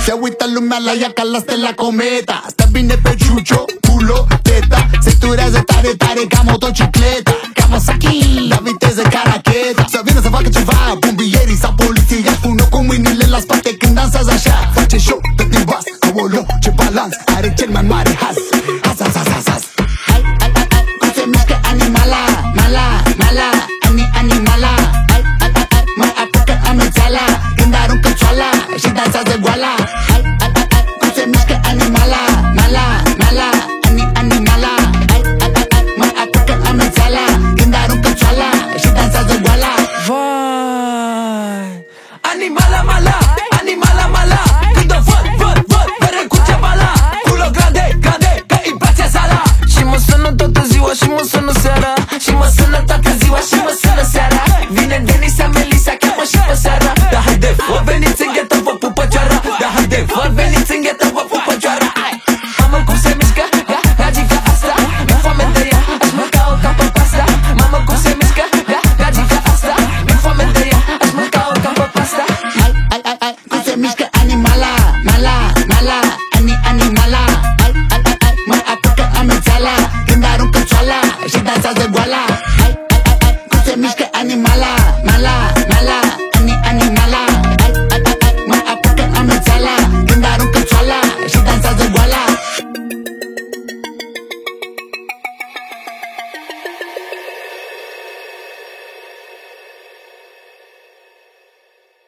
Se uită lumea la ea ca la Stella Cometa. Stă bine pe ciucio, culo, teta. Se turează tare, tare ca motocicleta. Kawasaki, la viteză ca racheta. Să vină să facă ceva, bombierii sau poliție. Ea spune cu mâinile la spate când dansează așa. Face show, tot din bas, aoleo, ce balans. Are cel mai mare